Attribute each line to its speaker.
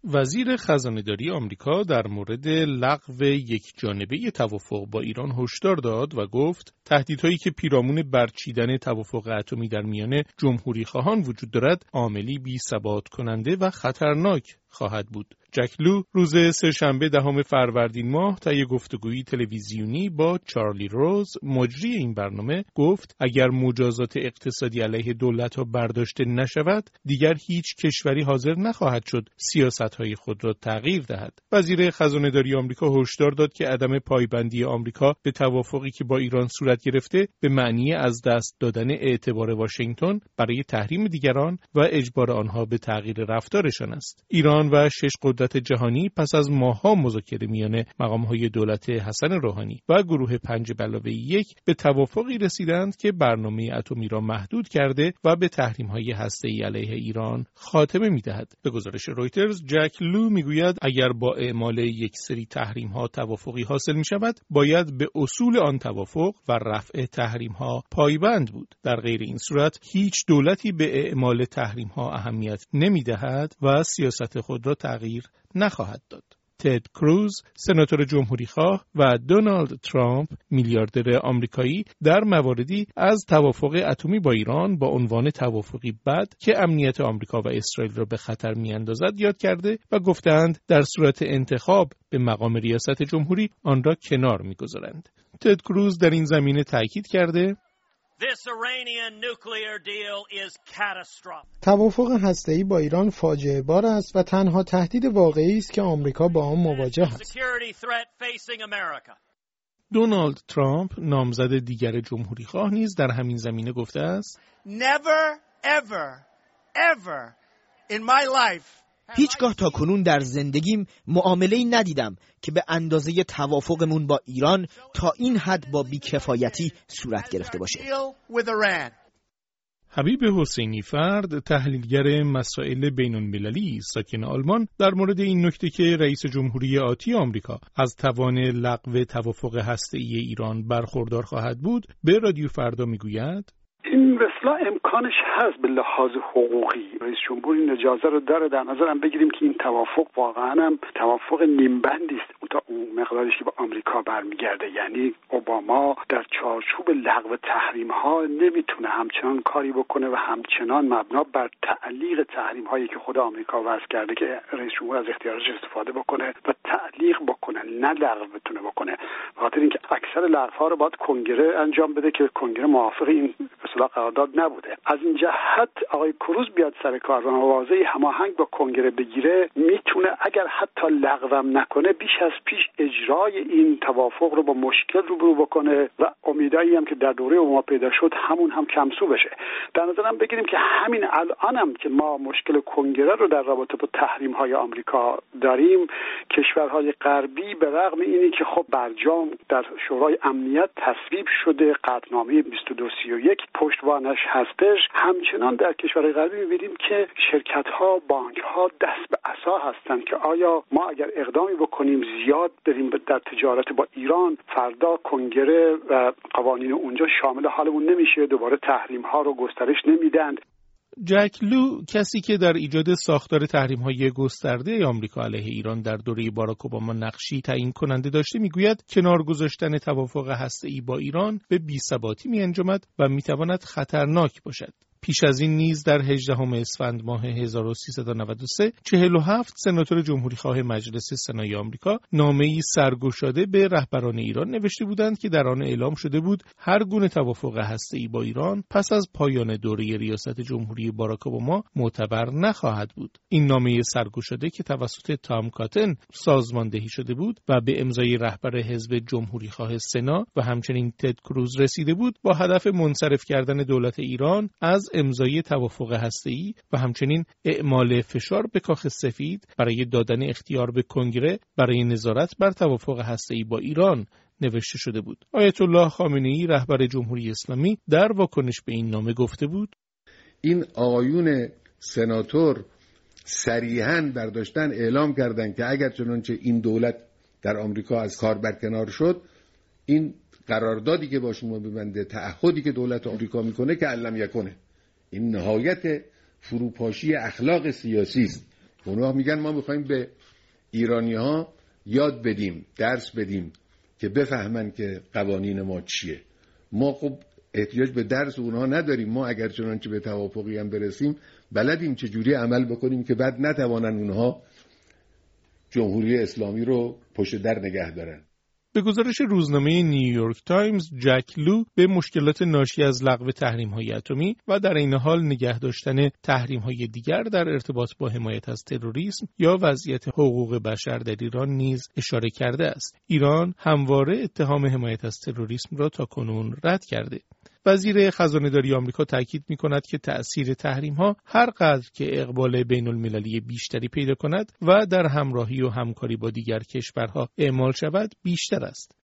Speaker 1: وزیر خزانه‌داری آمریکا در مورد لغو یکجانبه توافق با ایران هشدار داد و گفت تهدیدهایی که پیرامون برچیدن توافق اتمی در میان جمهوری‌خواهان وجود دارد عاملی بی‌ثبات کننده و خطرناک خواهد بود. جک لو روز سه‌شنبه 10 فروردین ماه طی گفتگویی تلویزیونی با چارلی روز مجری این برنامه گفت اگر مجازات اقتصادی علیه دولت‌ها برداشته نشود دیگر هیچ کشوری حاضر نخواهد شد سیاست‌های خود را تغییر دهد. وزیر خزانه‌داری آمریکا هشدار داد که عدم پایبندی آمریکا به توافقی که با ایران صورت گرفته به معنی از دست دادن اعتبار واشنگتن برای تحریم دیگران و اجبار آنها به تغییر رفتارشان است. ایران و 6 قدرت جهانی پس از ماه‌ها مذاکره میان مقام‌های دولت حسن روحانی و گروه 5+1 به توافقی رسیدند که برنامه اتمی را محدود کرده و به تحریم‌های هسته‌ای علیه ایران خاتمه می‌دهد. به گزارش رویترز جک لو می‌گوید اگر با اعمال یک سری تحریم‌ها توافقی حاصل می‌شود باید به اصول آن توافق و رفع تحریم‌ها پایبند بود. در غیر این صورت هیچ دولتی به اعمال تحریم‌ها اهمیت نمی‌دهد و سیاست خود را تغییر نخواهد داد. تد کروز، سناتور جمهوری‌خواه و دونالد ترامپ، میلیاردر آمریکایی، در مواردی از توافق اتمی با ایران با عنوان توافقی بد که امنیت آمریکا و اسرائیل را به خطر می‌اندازد یاد کرده و گفتند در صورت انتخاب به مقام ریاست جمهوری آن را کنار می‌گذارند. تد کروز در این زمینه تاکید کرده
Speaker 2: توافق هسته‌ای با ایران فاجعه بار است و تنها تهدید واقعی است که آمریکا با آن مواجه است.
Speaker 1: دونالد ترامپ نامزد دیگر جمهوری‌خواه نیز در همین زمینه گفته است
Speaker 3: Never ever ever in my life
Speaker 4: هیچگاه تا کنون در زندگیم معامله‌ای ندیدم که به اندازه توافقمون با ایران تا این حد با بی‌کفایتی صورت گرفته باشه.
Speaker 1: حبیب حسینی فرد، تحلیلگر مسائل بین‌المللی ساکن آلمان، در مورد این نکته که رئیس جمهوری آتی آمریکا از توان لغو توافق هسته‌ای ایران برخوردار خواهد بود، به رادیو فردا میگوید
Speaker 5: این اصلا امکانش هست به لحاظ حقوقی. رئیس جمهور این اجازه رو داره. در نظرم بگیریم که این توافق واقعا هم توافق نیمبندی است تا اون مقدارش که با آمریکا برمیگرده. یعنی اوباما در چارچوب لغو تحریم ها نمیتونه همچنان کاری بکنه و همچنان مبنا بر تعلیق تحریم هایی که خود آمریکا وضع کرده که رئیس جمهور از اختیارش استفاده بکنه و تعلیق بکنه، نه لغو بتونه بکنه. به خاطر اینکه اکثر لغو ها رو باید کنگره انجام بده که کنگره موافق این اصلا قرارداد نبوده. از این جهت آقای کروز بیاد سر کار و واضحی هماهنگ با کنگره بگیره، میتونه اگر حتی لغوم نکنه بیش از پیش اجرای این توافق رو با مشکل روبرو بکنه و امیدایی هم که در دوره اوباما پیدا شد همون هم کمسو بشه. در نظرم بگیریم که همین الانم که ما مشکل کنگره رو در رابطه با تحریم های آمریکا داریم، کشورهای غربی به رغم اینی که خب برجام در شورای امنیت تصویب شده، قطعنامه 2231 پشتوانش هستش، همچنان در کشورهای غربی می‌بینیم که شرکت‌ها، بانک‌ها دست به عصا هستند که آیا ما اگر اقدامی بکنیم زیاد بریم در تجارت با ایران، فردا کنگره و قوانین اونجا شامل حالمون نمیشه، دوباره تحریم‌ها رو گسترش نمیدن.
Speaker 1: جک لو، کسی که در ایجاد ساختار تحریم‌های گسترده آمریکا علیه ایران در دوره باراک اوباما نقشی تعیین کننده داشته، میگوید کنار گذاشتن توافق هسته‌ای با ایران به بی‌ثباتی می‌انجامد و می‌تواند خطرناک باشد. پیش از این نیز در 18 اسفند ماه 1393 47 سناتور جمهوری‌خواه مجلس سنای آمریکا نامه‌ای سرگشاده به رهبران ایران نوشته بودند که در آن اعلام شده بود هر گونه توافق هسته‌ای با ایران پس از پایان دوره ریاست جمهوری باراک اوباما معتبر نخواهد بود. این نامه سرگشاده که توسط تام کاتن سازماندهی شده بود و به امضای رهبر حزب جمهوری‌خواه سنا و همچنین تد کروز رسیده بود، با هدف منصرف کردن دولت ایران از امضای توافق هسته‌ای و همچنین اعمال فشار به کاخ سفید برای دادن اختیار به کنگره برای نظارت بر توافق هسته‌ای با ایران نوشته شده بود. آیت الله خامنه‌ای رهبر جمهوری اسلامی در واکنش به این نامه گفته بود
Speaker 6: این آقایون سناتور صریحاً برداشتن اعلام کردند که اگر چنانچه این دولت در آمریکا از کار برکنار شد، این قراردادی که با شما می‌بنده، تعهدی که دولت آمریکا میکنه که علم یکنه. این نهایت فروپاشی اخلاق سیاسی است. اونها میگن ما میخوایم به ایرانی‌ها یاد بدیم، درس بدیم که بفهمن که قوانین ما چیه. ما خب احتیاج به درس اونها نداریم. ما اگر چنانچه به توافقی هم برسیم بلدیم چجوری عمل بکنیم که بعد نتوانن اونها جمهوری اسلامی رو پشت در نگه دارن.
Speaker 1: به گزارش روزنامه نیویورک تایمز، جک لو به مشکلات ناشی از لغو تحریم‌های اتمی و در این حال نگه داشتن تحریم‌های دیگر در ارتباط با حمایت از تروریسم یا وضعیت حقوق بشر در ایران نیز اشاره کرده است. ایران همواره اتهام حمایت از تروریسم را تاکنون رد کرده. وزیر خزانه‌داری آمریکا تاکید می‌کند که تأثیر تحریم‌ها هر قدر که اقبال بین‌المللی بیشتری پیدا کند و در همراهی و همکاری با دیگر کشورها اعمال شود بیشتر است.